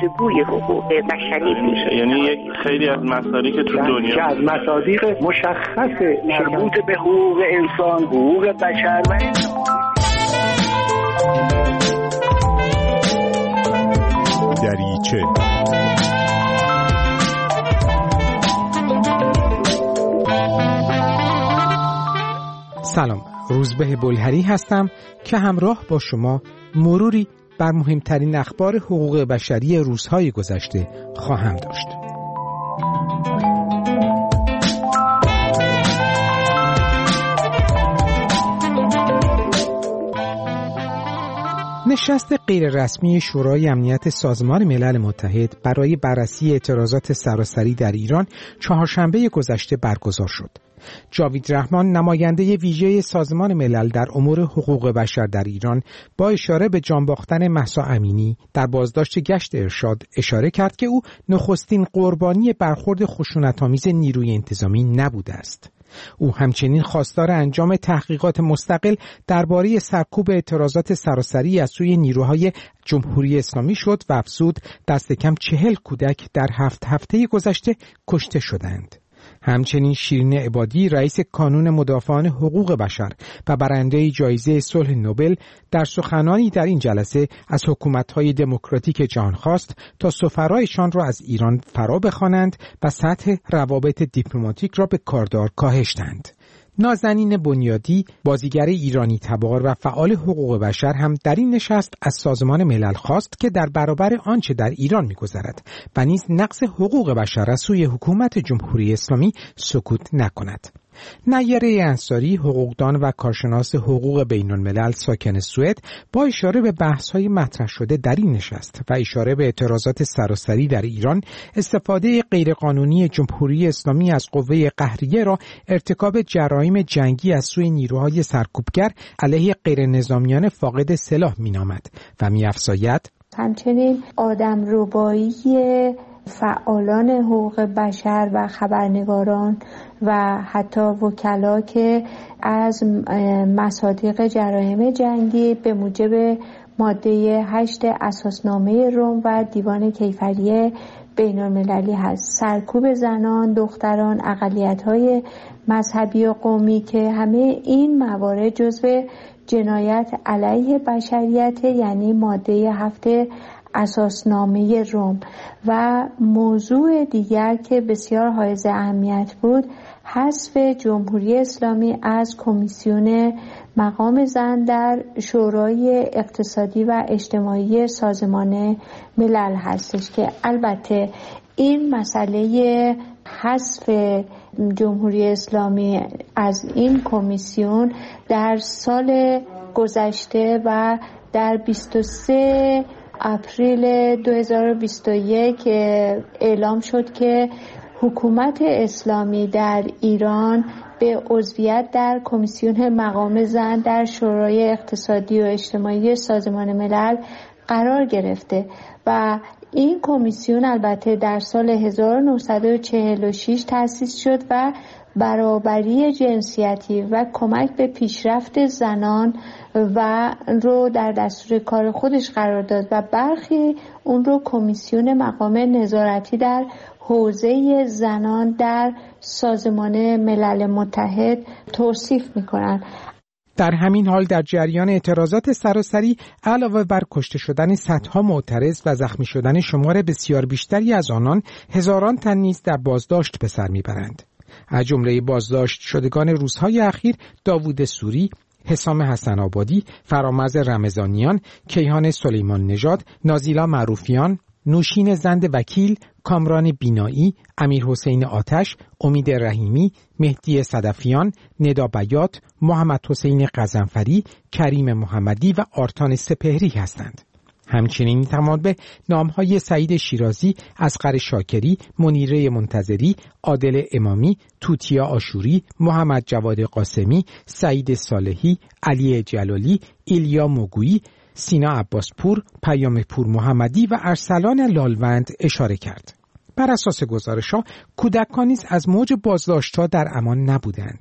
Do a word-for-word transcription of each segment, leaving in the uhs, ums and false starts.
الگوی حقوق بشری میشه. یعنی یک خیلی از مصادیق که تو دنیا که از مصادیق مشخص مربوط به حقوق انسان، حقوق بشر و دریچه. سلام، روزبه بلهری هستم که همراه با شما مروری بر مهمترین اخبار حقوق بشری روزهای گذشته خواهم داشت. نشست غیررسمی شورای امنیت سازمان ملل متحد برای بررسی اعتراضات سراسری در ایران چهارشنبه گذشته برگزار شد. جاوید رحمان، نماینده ویژه سازمان ملل در امور حقوق بشر در ایران، با اشاره به جان باختن مهسا امینی در بازداشت گشت ارشاد اشاره کرد که او نخستین قربانی برخورد خشونت‌آمیز نیروی انتظامی نبوده است. او همچنین خواستار انجام تحقیقات مستقل درباره سرکوب اعتراضات سراسری از سوی نیروهای جمهوری اسلامی شد و افزود دست کم چهل کودک در هفت هفته گذشته کشته شدند. همچنین شیرین عبادی، رئیس کانون مدافعان حقوق بشر و برنده جایزه صلح نوبل، در سخنانی در این جلسه از حکومت‌های دموکراتیک جهان خواست تا سفرایشان را از ایران فرا بخوانند و سطح روابط دیپلماتیک را به کاردار کاهش دهند. نازنین بنیادی، بازیگر ایرانی تبار و فعال حقوق بشر، هم در این نشست از سازمان ملل خواست که در برابر آنچه در ایران می‌گذرد و نیز نقض حقوق بشر از سوی حکومت جمهوری اسلامی سکوت نکند. نیره انصاری، حقوقدان و کارشناس حقوق بین الملل ساکن سوئد، با اشاره به بحث‌های مطرح شده در این نشست و اشاره به اعتراضات سراسری در ایران، استفاده غیرقانونی جمهوری اسلامی از قوه قهریه را ارتکاب جرایم جنگی از سوی نیروهای سرکوبگر علیه غیرنظامیان فاقد سلاح می‌نامد و می‌افزاید همچنین آدمربایی فعالان حقوق بشر و خبرنگاران و حتی وکلا که از مصادیق جرایم جنگی به موجب ماده هشت اساسنامه روم و دیوان کیفری بین المللی هست، سرکوب زنان، دختران، اقلیت‌های مذهبی و قومی، که همه این موارد جزو جنایت علیه بشریت، یعنی ماده هفت اساسنامه روم. و موضوع دیگر که بسیار حائز اهمیت بود، حذف جمهوری اسلامی از کمیسیون مقام زن در شورای اقتصادی و اجتماعی سازمان ملل هستش که البته این مسئله حذف جمهوری اسلامی از این کمیسیون در سال گذشته و در بیست و سه اپریل دو هزار و بیست و یک اعلام شد که حکومت اسلامی در ایران به عضویت در کمیسیون مقام زن در شورای اقتصادی و اجتماعی سازمان ملل قرار گرفته و این کمیسیون البته در سال هزار و نهصد و چهل و شش تأسیس شد و برابری جنسیتی و کمک به پیشرفت زنان و رو در دستور کار خودش قرار داد و برخی اون رو کمیسیون مقام نظارتی در حوزه زنان در سازمان ملل متحد توصیف می‌کنند. در همین حال در جریان اعتراضات سراسری، علاوه بر کشته شدن صدها معترض و زخمی شدن شمار بسیار بیشتری از آنان، هزاران تن نیز در بازداشت به سر میبرند. از جمله بازداشت شدگان روزهای اخیر داوود سوری، حسام حسن آبادی، فرامرز رمضانیان، کیهان سلیمان نژاد، نازیلا معروفیان، نوشین زند وکیل، کامران بینایی، امیر حسین آتش، امید رحیمی، مهدی صدفیان، ندا بیات، محمد حسین غضنفری، کریم محمدی و آرتان سپهری هستند. همچنین تمام به نامهای سعید شیرازی، اصغر شاکری، منیره منتظری، عادل امامی، توتیا آشوری، محمد جواد قاسمی، سعید صالحی، علی جلالی، ایلیا موگویی، سینا عباسپور، پیام پور محمدی و ارسلان لالوند اشاره کرد. بر اساس گزارش‌ها، کودکان نیز از موج بازداشت‌ها در امان نبودند.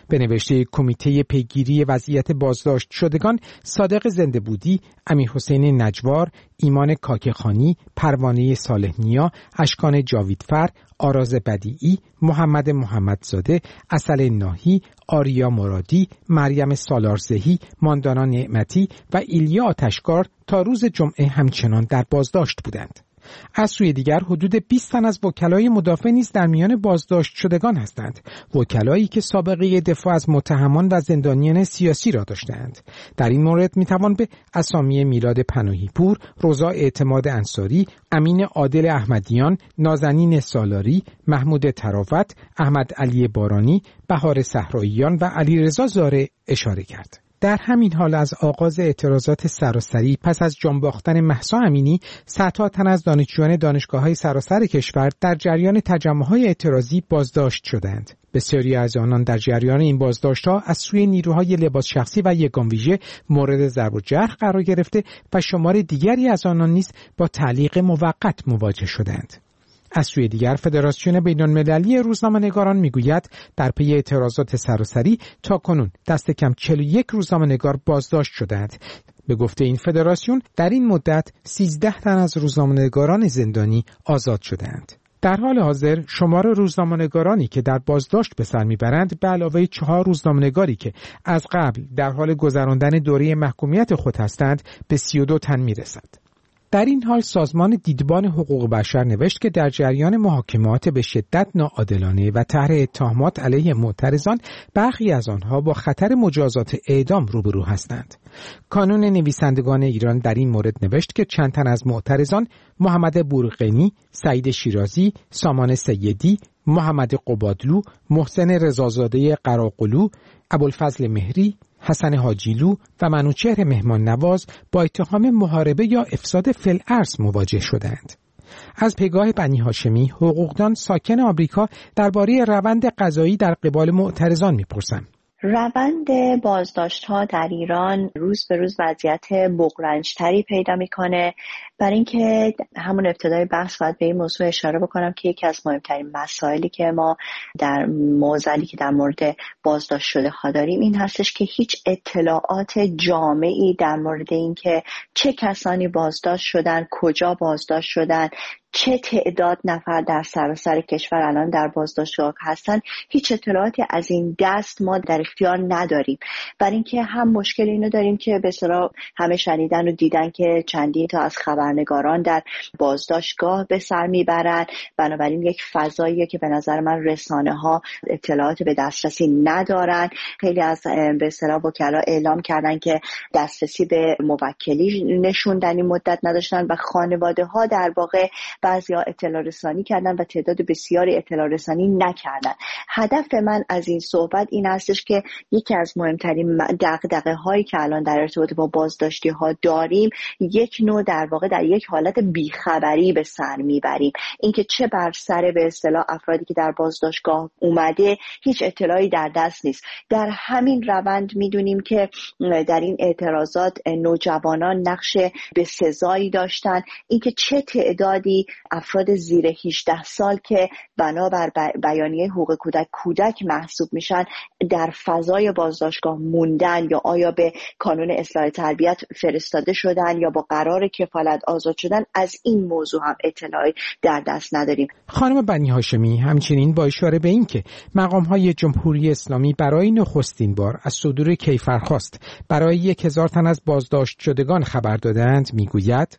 به نوشته کمیته پیگیری وضعیت بازداشت شدگان صادق زنده‌بودی، امیرحسین نجوار، ایمان کاکخانی، پروانه صالح نیا، اشکان جاویدفر، آراز بدیعی، محمد محمدزاده، عسل ناهی، آریا مرادی، مریم سالارزهی، ماندانا نعمتی و ایلیا آتشکار تا روز جمعه همچنان در بازداشت بودند. از سوی دیگر حدود بیست تن از وکلای مدافع نیز در میان بازداشت شدگان هستند، وکلایی که سابقه دفاع از متهمان و زندانیان سیاسی را داشتند. در این مورد میتوان به اسامی میلاد پناهی پور، رضا اعتماد انصاری، امین عادل احمدیان، نازنین سالاری، محمود تراوت، احمد علی بارانی، بهار صحراییان و علیرضا زاره اشاره کرد. در همین حال از آغاز اعتراضات سراسری پس از جان باختن مهسا امینی، صدها تن از دانشجویان دانشگاه‌های سراسر کشور در جریان تجمع‌های اعتراضی بازداشت شدند. بسیاری از آنان در جریان این بازداشت‌ها از سوی نیروهای لباس شخصی و یگان ویژه مورد ضرب و جرح قرار گرفته و شمار دیگری از آنان نیز با تعلیق موقت مواجه شدند. از سوی دیگر فدراسیون بین‌المللی روزنامه‌نگاران میگوید در پی اعتراضات سراسری تاکنون دست کم چهل و یک روزنامه‌نگار بازداشت شدند. به گفته این فدراسیون در این مدت سیزده تن از روزنامه‌نگاران زندانی آزاد شدند. در حال حاضر شمار روزنامه‌نگارانی که در بازداشت به سر میبرند به علاوه چهار روزنامه‌نگاری که از قبل در حال گذراندن دوره محکومیت خود هستند به سی و دو تن میرسد. در این حال سازمان دیدبان حقوق بشر نوشت که در جریان محاکمات به شدت ناعادلانه و طرح اتهامات علیه معترضان برخی از آنها با خطر مجازات اعدام روبرو هستند. کانون نویسندگان ایران در این مورد نوشت که چند تن از معترضان محمد بورقینی، سعید شیرازی، سامان سیدی، محمد قبادلو، محسن رضازاده قراقلو، ابوالفضل مهری، حسن حاجیلو و منوچهر مهمان نواز با اتهام محاربه یا افساد فی‌الارض مواجه شدند. از پگاه بنی هاشمی، حقوقدان ساکن آمریکا درباره روند قضایی در قبال معترضان می‌پرسم. روند بازداشت‌ها در ایران روز به روز وضعیت بغرنج‌تری پیدا می‌کنه. برای اینکه همون ابتدای بحث باید به این موضوع اشاره بکنم که یکی از مهمترین مسائلی که ما در معضلی که در مورد بازداشت شده ها داریم این هستش که هیچ اطلاعات جامعی در مورد این که چه کسانی بازداشت شدن، کجا بازداشت شدن، چه تعداد نفر در سراسر کشور الان در بازداشتگاه هستن، هیچ اطلاعاتی از این دست ما در اختیار نداریم. برای اینکه هم مشکل اینو داریم که به اصطلاح همه شنیدن و دیدن که چندین تا از خبرنگاران در بازداشتگاه به سر میبرن، بنابراین یک فضاییه که به نظر من رسانه ها اطلاعات به دسترسی ندارن. خیلی از به اصطلاح وکلا اعلام کردن که دسترسی به موکلی نشون در این مدت نداشتن و خانواده ها در واقع بعضیا اطلاع رسانی کردن و تعداد بسیاری اطلاع رسانی نکردن. هدف من از این صحبت این هستش که یکی از مهمترین دغدغه هایی که الان در ارتباط با بازداشتی ها داریم یک نوع در واقع در یک حالت بیخبری به سر میبریم. اینکه چه بر سر به اصطلاح افرادی که در بازداشتگاه اومده هیچ اطلاعی در دست نیست. در همین روند میدونیم که در این اعتراضات نوجوانان نقش بسزایی داشتن. اینکه چه تعدادی افراد زیر هجده سال که بنابر بیانیه حقوق کودک کودک محسوب میشن در فضای بازداشتگاه موندن یا آیا به کانون اصلاح تربیت فرستاده شدن یا با قرار کفالت آزاد شدن، از این موضوع هم اطلاعی در دست نداریم. خانم بنی هاشمی همچنین با اشاره به این که مقام‌های جمهوری اسلامی برای نخستین بار از صدور کیفرخواست برای یک هزار تن از بازداشت شدگان خبر دادند میگوید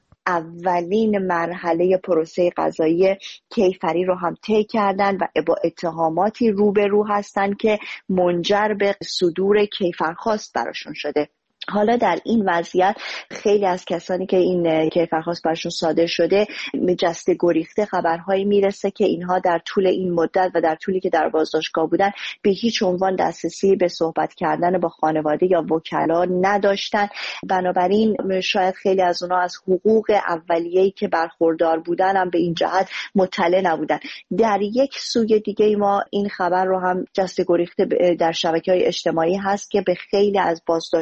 اولین مرحله پروسه قضایی کیفری رو هم طی کردن و با اتهاماتی روبرو هستن که منجر به صدور کیفرخواست براشون شده. حالا در این وضعیت خیلی از کسانی که این کیفرخواست برشون صادر شده جسته گریخته خبرهایی میرسه که اینها در طول این مدت و در طولی که در بازداشتگاه بودن به هیچ عنوان دسترسی به صحبت کردن با خانواده یا وکلا نداشتن. بنابراین شاید خیلی از اونها از حقوق اولیه‌ای که برخوردار بودن هم به این جهت مطلع نبودن. در یک سوی دیگه ما این خبر رو هم جسته گریخته در شبکه‌های اجتماعی هست که به خیلی از بازداشت شدگان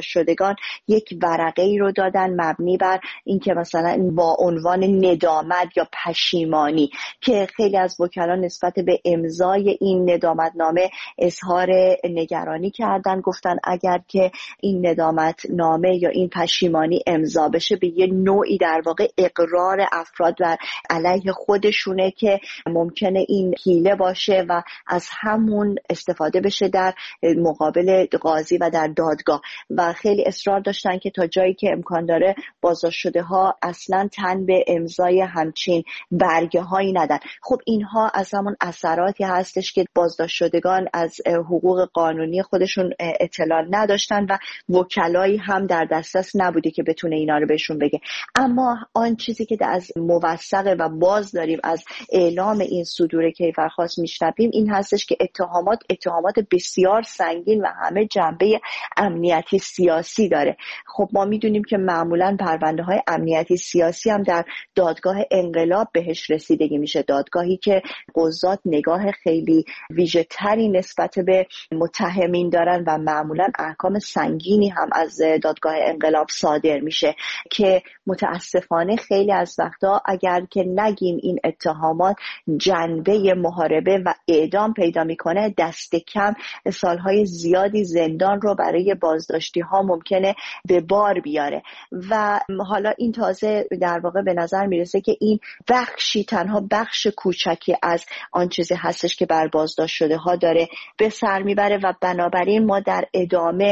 بازداشتگان یک ورقه ای رو دادن مبنی بر اینکه مثلا با عنوان ندامت یا پشیمانی، که خیلی از وکلا نسبت به امضای این ندامتنامه اظهار نگرانی کردن. گفتن اگر که این ندامتنامه یا این پشیمانی امضا بشه به یه نوعی در واقع اقرار افراد بر علیه خودشونه که ممکنه این حیله باشه و از همون استفاده بشه در مقابل قاضی و در دادگاه. و خیلی اصرار داشتن که تا جایی که امکان داره بازداشت شده ها اصلا تن به امضای همچین برگه هایی ندن. خب اینها از همون اثراتی هستش که بازداشت شدگان از حقوق قانونی خودشون اطلاع نداشتن و وکلایی هم در دسترس نبوده که بتونه اینا رو بهشون بگه. اما آن چیزی که از موثقه و باز داریم از اعلام این صدور کیفرخواست میشنویم این هستش که اتهامات اتهامات بسیار سنگین و همه جنبه امنیتی سیاسی داره. خب ما میدونیم که معمولاً پرونده های امنیتی سیاسی هم در دادگاه انقلاب بهش رسیدگی میشه، دادگاهی که قضات نگاه خیلی ویژه تری نسبت به متهمین دارن و معمولاً احکام سنگینی هم از دادگاه انقلاب صادر میشه که متاسفانه خیلی از وقتا اگر که نگیم این اتهامات جنبه محاربه و اعدام پیدا میکنه، دست کم سالهای زیادی زندان رو برای بازداشتی ها ممکنه به بار بیاره. و حالا این تازه در واقع به نظر میرسه که این بخشی، تنها بخش کوچکی از آن چیزی هستش که بر بازداشت شده ها داره به سر میبره و بنابراین ما در ادامه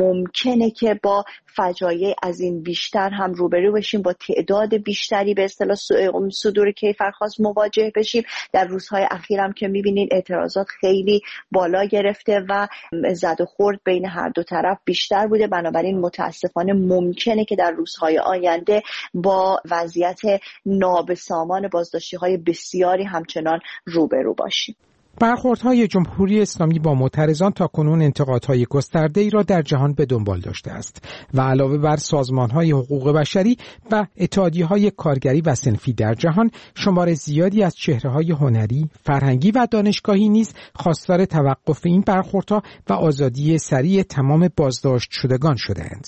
ممکنه که با فجایع از این بیشتر هم روبرو بشیم، با تعداد بیشتری به اصطلاح صدور کیفرخواست مواجه بشیم. در روزهای اخیر هم که میبینین اعتراضات خیلی بالا گرفته و زد و خورد بین هر دو طرف بیشتر بوده. بنابراین متاسفانه ممکنه که در روزهای آینده با وضعیت نابسامان بازداشتی‌های بسیاری همچنان روبرو باشیم. برخوردهای جمهوری اسلامی با معترضان تاکنون انتقادهای گسترده‌ای را در جهان به دنبال داشته است و علاوه بر سازمانهای حقوق بشری و اتحادیه‌های کارگری و صنفی در جهان، شمار زیادی از چهره‌های هنری، فرهنگی و دانشگاهی نیز خواستار توقف این برخوردها و آزادی سریع تمام بازداشت شدگان شده‌اند.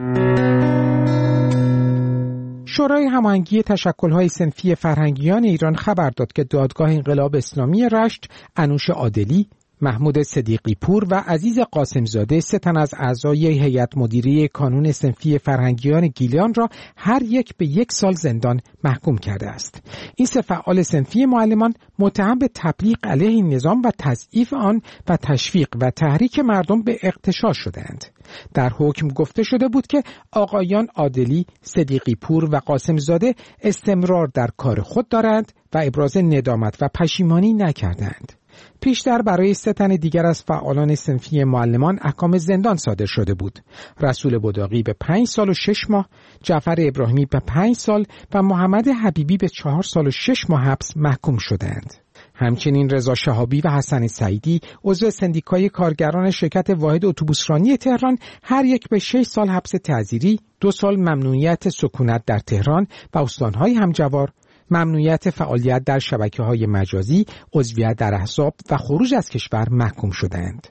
شورای هماهنگی تشکل‌های صنفی فرهنگیان ایران خبر داد که دادگاه انقلاب اسلامی رشت، انوش عادلی، محمود صدیقی پور و عزیز قاسمزاده، سه تن از اعضای هیئت مدیره کانون صنفی فرهنگیان گیلان را هر یک به یک سال زندان محکوم کرده است. این سه فعال صنفی معلمان متهم به تبلیغ علیه این نظام و تضعیف آن و تشویق و تحریک مردم به اغتشاش شدند. در حکم گفته شده بود که آقایان عادلی، صدیقی پور و قاسمزاده استمرار در کار خود دارند و ابراز ندامت و پشیمانی نکردند. پیشتر برای سه تن دیگر از فعالان صنفی معلمان احکام زندان صادر شده بود. رسول بداقی به پنج سال و شش ماه، جعفر ابراهیمی به پنج سال و محمد حبیبی به چهار سال و شش ماه حبس محکوم شدند. همچنین رضا شهابی و حسن سعیدی عضو سندیکای کارگران شرکت واحد اتوبوسرانی تهران هر یک به شش سال حبس تعزیری، دو سال ممنوعیت سکونت در تهران و استانهای همجوار، ممنوعیت فعالیت در شبکه‌های مجازی، عضویت در احزاب و خروج از کشور محکوم شدند.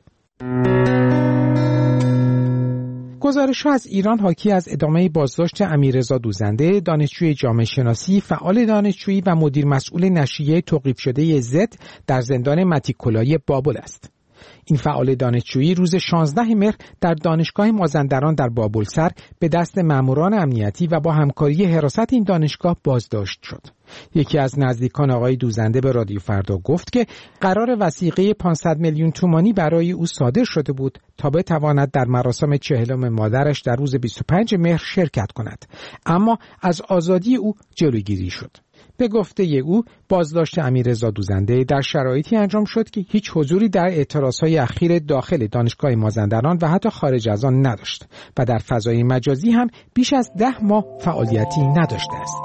گزارش‌ها از ایران حاکی از ادامه بازداشت امیررضا دوزنده، دانشجوی جامعه شناسی، فعال دانشجویی و مدیر مسئول نشریه توقیف شده زد در زندان متیکولای بابل است. این فعال دانشجویی روز شانزدهم مهر در دانشگاه مازندران در بابلسر به دست ماموران امنیتی و با همکاری حراست این دانشگاه بازداشت شد. یکی از نزدیکان آقای دوزنده به رادیو فردا گفت که قرار وثیقه پانصد میلیون تومانی برای او صادر شده بود تا بتواند در مراسم چهلم مادرش در روز بیست و پنجم مهر شرکت کند، اما از آزادی او جلوگیری شد. به گفته او بازداشت امیررضا دوزنده در شرایطی انجام شد که هیچ حضوری در اعتراضهای اخیر داخل دانشگاه مازندران و حتی خارج از آن نداشت و در فضای مجازی هم بیش از ده ماه فعالیتی نداشته است.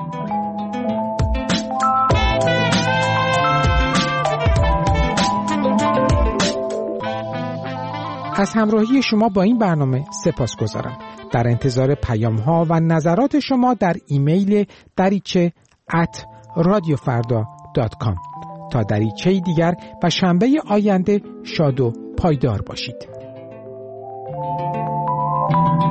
از همراهی شما با این برنامه سپاسگزارم. در انتظار پیام‌ها و نظرات شما در ایمیل دریچه ات رادیو فردا دات کام. تا دریچه دیگر و شنبه آینده شاد و پایدار باشید.